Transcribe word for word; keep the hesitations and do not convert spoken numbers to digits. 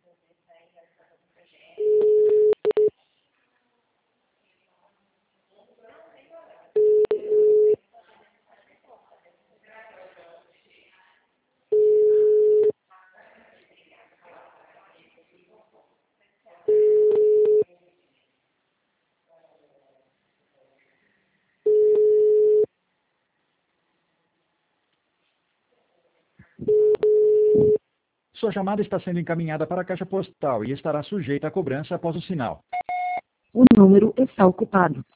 Sua chamada está sendo encaminhada para a caixa postal e estará sujeita a cobrança após o sinal. O número está ocupado.